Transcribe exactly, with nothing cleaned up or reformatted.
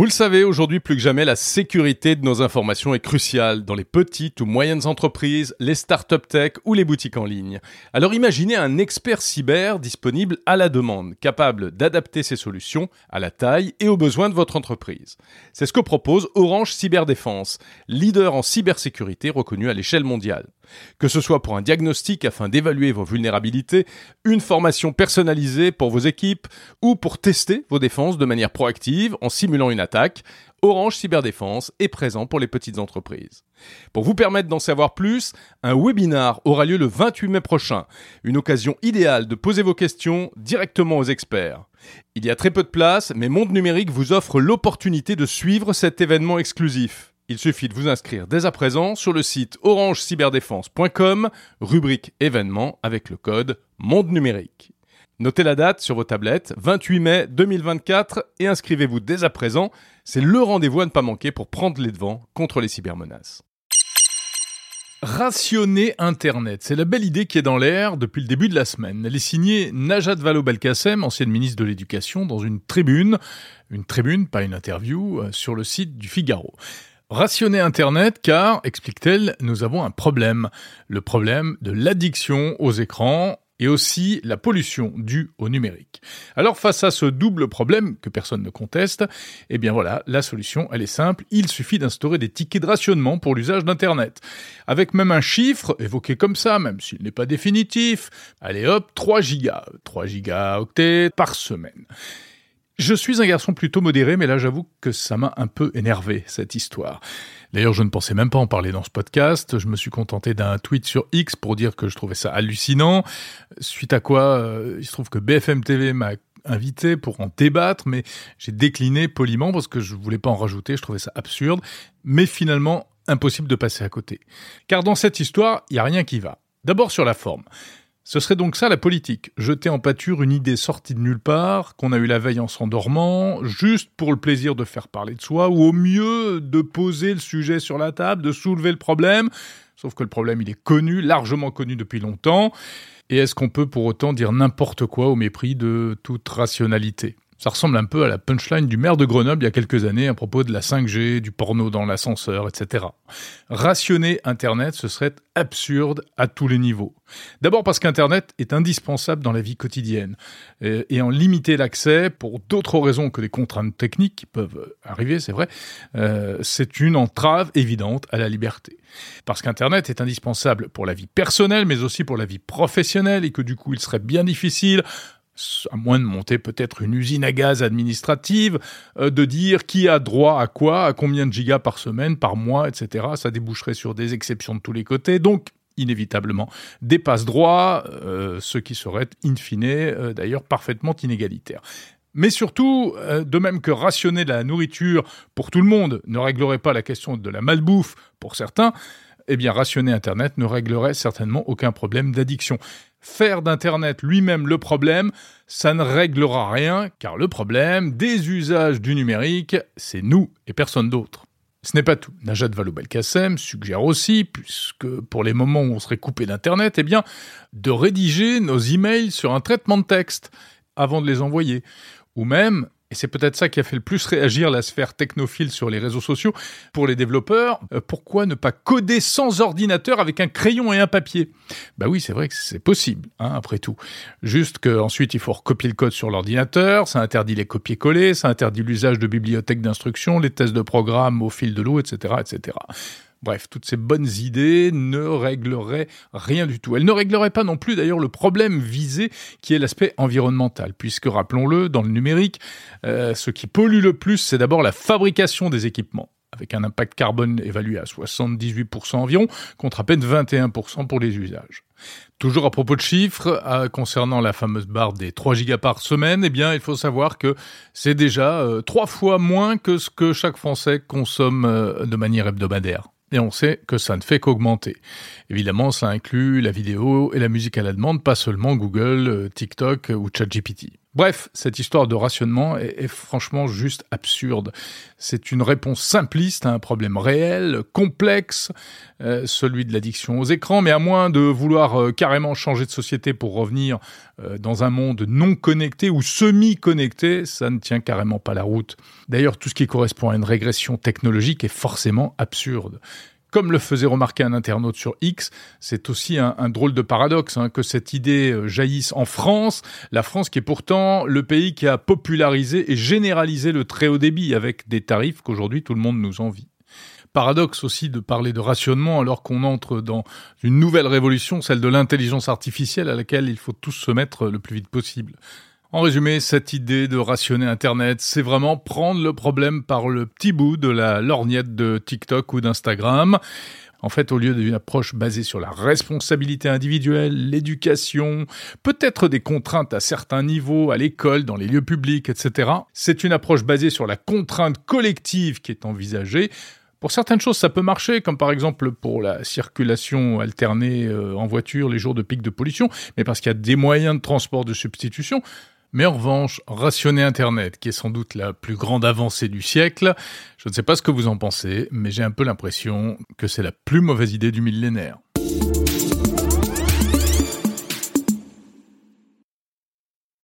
Vous le savez, aujourd'hui plus que jamais, la sécurité de nos informations est cruciale dans les petites ou moyennes entreprises, les startups tech ou les boutiques en ligne. Alors imaginez un expert cyber disponible à la demande, capable d'adapter ses solutions à la taille et aux besoins de votre entreprise. C'est ce que propose Orange Cyberdéfense, leader en cybersécurité reconnu à l'échelle mondiale. Que ce soit pour un diagnostic afin d'évaluer vos vulnérabilités, une formation personnalisée pour vos équipes ou pour tester vos défenses de manière proactive en simulant une attaque, Orange Cyberdéfense est présent pour les petites entreprises. Pour vous permettre d'en savoir plus, un webinar aura lieu le vingt-huit mai prochain, une occasion idéale de poser vos questions directement aux experts. Il y a très peu de place, mais Monde Numérique vous offre l'opportunité de suivre cet événement exclusif. Il suffit de vous inscrire dès à présent sur le site orange cyberdéfense point com, rubrique événements avec le code Monde Numérique. Notez la date sur vos tablettes, vingt-huit mai deux mille vingt-quatre, et inscrivez-vous dès à présent. C'est le rendez-vous à ne pas manquer pour prendre les devants contre les cybermenaces. Rationner Internet, c'est la belle idée qui est dans l'air depuis le début de la semaine. Elle est signée Najat Vallaud-Belkacem, ancienne ministre de l'Éducation, dans une tribune, une tribune, pas une interview, sur le site du Figaro. Rationner Internet car, explique-t-elle, nous avons un problème. Le problème de l'addiction aux écrans et aussi la pollution due au numérique. Alors face à ce double problème que personne ne conteste, eh bien voilà, la solution elle est simple, il suffit d'instaurer des tickets de rationnement pour l'usage d'Internet. Avec même un chiffre évoqué comme ça, même s'il n'est pas définitif, allez hop, trois gigas, trois gigaoctets par semaine. Je suis un garçon plutôt modéré, mais là j'avoue que ça m'a un peu énervé, cette histoire. D'ailleurs, je ne pensais même pas en parler dans ce podcast. Je me suis contenté d'un tweet sur X pour dire que je trouvais ça hallucinant. Suite à quoi, euh, il se trouve que B F M T V m'a invité pour en débattre, mais j'ai décliné poliment parce que je voulais pas en rajouter, je trouvais ça absurde. Mais finalement, impossible de passer à côté. Car dans cette histoire, il n'y a rien qui va. D'abord sur la forme. Ce serait donc ça la politique, jeter en pâture une idée sortie de nulle part, qu'on a eu la veille en s'endormant, juste pour le plaisir de faire parler de soi, ou au mieux de poser le sujet sur la table, de soulever le problème, sauf que le problème il est connu, largement connu depuis longtemps, et est-ce qu'on peut pour autant dire n'importe quoi au mépris de toute rationalité ? Ça ressemble un peu à la punchline du maire de Grenoble il y a quelques années à propos de la cinq G, du porno dans l'ascenseur, et cetera. Rationner Internet, ce serait absurde à tous les niveaux. D'abord parce qu'Internet est indispensable dans la vie quotidienne. Et en limiter l'accès, pour d'autres raisons que des contraintes techniques qui peuvent arriver, c'est vrai, euh, c'est une entrave évidente à la liberté. Parce qu'Internet est indispensable pour la vie personnelle, mais aussi pour la vie professionnelle, et que du coup il serait bien difficile, à moins de monter peut-être une usine à gaz administrative, euh, de dire qui a droit à quoi, à combien de gigas par semaine, par mois, et cetera. Ça déboucherait sur des exceptions de tous les côtés, donc inévitablement des passe-droits, euh, ce qui serait in fine euh, d'ailleurs parfaitement inégalitaire. Mais surtout, euh, de même que rationner de la nourriture pour tout le monde ne réglerait pas la question de la malbouffe pour certains, eh bien rationner Internet ne réglerait certainement aucun problème d'addiction. Faire d'Internet lui-même le problème, ça ne réglera rien, car le problème des usages du numérique, c'est nous et personne d'autre. Ce n'est pas tout. Najat Vallaud-Belkacem suggère aussi, puisque pour les moments où on serait coupé d'Internet, eh bien, de rédiger nos emails sur un traitement de texte avant de les envoyer. Ou même, et c'est peut-être ça qui a fait le plus réagir la sphère technophile sur les réseaux sociaux, pour les développeurs, euh, pourquoi ne pas coder sans ordinateur avec un crayon et un papier ? Bah oui, c'est vrai que c'est possible, hein, après tout. Juste qu'ensuite, il faut recopier le code sur l'ordinateur, ça interdit les copier-coller, ça interdit l'usage de bibliothèques d'instruction, les tests de programme au fil de l'eau, et cetera, et cetera. Bref, toutes ces bonnes idées ne régleraient rien du tout. Elles ne régleraient pas non plus d'ailleurs le problème visé qui est l'aspect environnemental, puisque rappelons-le, dans le numérique, euh, ce qui pollue le plus, c'est d'abord la fabrication des équipements, avec un impact carbone évalué à soixante-dix-huit pour cent environ, contre à peine vingt et un pour cent pour les usages. Toujours à propos de chiffres, euh, concernant la fameuse barre des trois gigas par semaine, eh bien, il faut savoir que c'est déjà euh, trois fois moins que ce que chaque Français consomme euh, de manière hebdomadaire. Et on sait que ça ne fait qu'augmenter. Évidemment, ça inclut la vidéo et la musique à la demande, pas seulement Google, TikTok ou ChatGPT. Bref, cette histoire de rationnement est, est franchement juste absurde. C'est une réponse simpliste à un problème réel, complexe, euh, celui de l'addiction aux écrans, mais à moins de vouloir euh, carrément changer de société pour revenir euh, dans un monde non connecté ou semi-connecté, ça ne tient carrément pas la route. D'ailleurs, tout ce qui correspond à une régression technologique est forcément absurde. Comme le faisait remarquer un internaute sur X, c'est aussi un, un drôle de paradoxe hein, que cette idée jaillisse en France, la France qui est pourtant le pays qui a popularisé et généralisé le très haut débit avec des tarifs qu'aujourd'hui tout le monde nous envie. Paradoxe aussi de parler de rationnement alors qu'on entre dans une nouvelle révolution, celle de l'intelligence artificielle à laquelle il faut tous se mettre le plus vite possible. En résumé, cette idée de rationner Internet, c'est vraiment prendre le problème par le petit bout de la lorgnette de TikTok ou d'Instagram. En fait, au lieu d'une approche basée sur la responsabilité individuelle, l'éducation, peut-être des contraintes à certains niveaux, à l'école, dans les lieux publics, et cetera, c'est une approche basée sur la contrainte collective qui est envisagée. Pour certaines choses, ça peut marcher, comme par exemple pour la circulation alternée en voiture les jours de pic de pollution, mais parce qu'il y a des moyens de transport de substitution. Mais en revanche, rationner Internet, qui est sans doute la plus grande avancée du siècle, je ne sais pas ce que vous en pensez, mais j'ai un peu l'impression que c'est la plus mauvaise idée du millénaire.